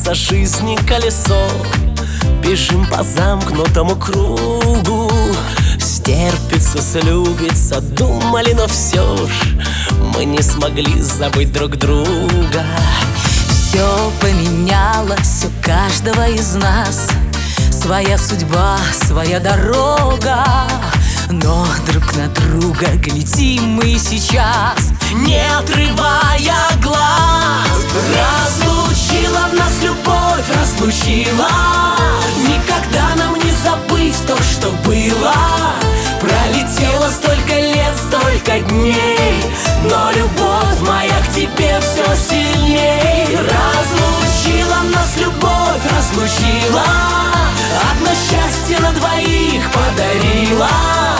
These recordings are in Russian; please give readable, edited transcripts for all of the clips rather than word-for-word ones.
крутится жизни колесо. Бежим по замкнутому кругу, стерпится, слюбится, думали, но все ж мы не смогли забыть друг друга. Все поменялось у каждого из нас, своя судьба, своя дорога. Но друг на друга глядим мы сейчас, не отрывая глаз. Разлучила нас любовь, разлучила. Никогда нам не забыть то, что было. Пролетело столько лет, столько дней, но любовь моя к тебе все сильней. Разлучила нас любовь, разлучила. Одно счастье на двоих подарила.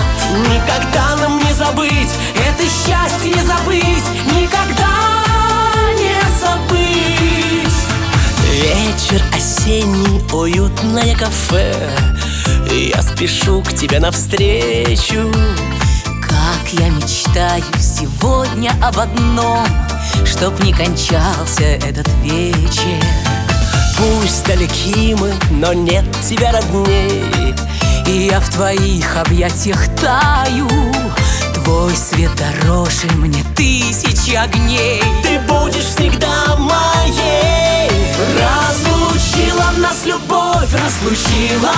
Никогда нам не забыть, это счастье не забыть, никогда не забыть. Вечер осенний, уютное кафе, я спешу к тебе навстречу. Как я мечтаю сегодня об одном, чтоб не кончался этот вечер. Пусть далеки мы, но нет тебя родней, и я в твоих объятиях таю. Твой свет дороже мне тысячи огней. Ты будешь всегда моей. Разлучила нас любовь, разлучила.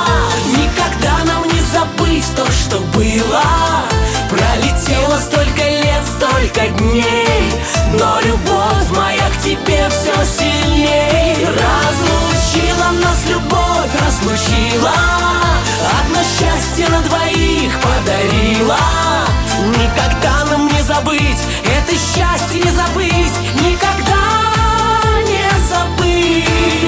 Никогда нам не забыть то, что было. Пролетело столько лет, столько дней, но любовь моя к тебе все сильней. Разлучила нас любовь, разлучила. Одно счастье на двоих подарила. Никогда нам не забыть, это счастье не забыть, никогда не забыть.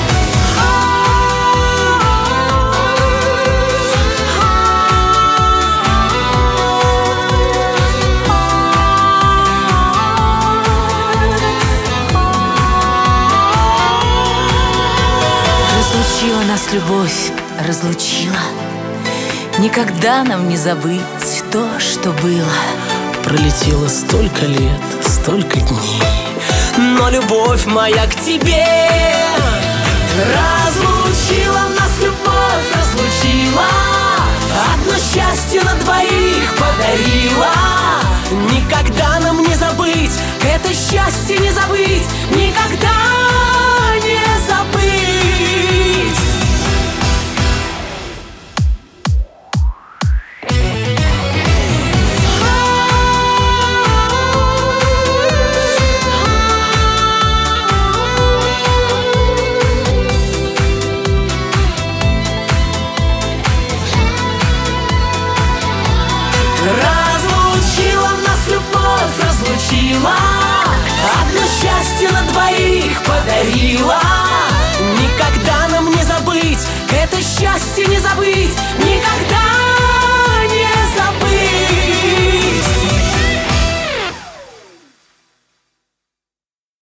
Разлучила нас любовь, разлучила. Никогда нам не забыть то, что было. Пролетело столько лет, столько дней, но любовь моя к тебе. Разлучила нас любовь, разлучила. Одно счастье на двоих подарила. Никогда нам не забыть, это счастье не забыть, никогда не забыть. Разлучила нас любовь, разлучила. Одно счастье на двоих подарила. Никогда нам не забыть, это счастье не забыть.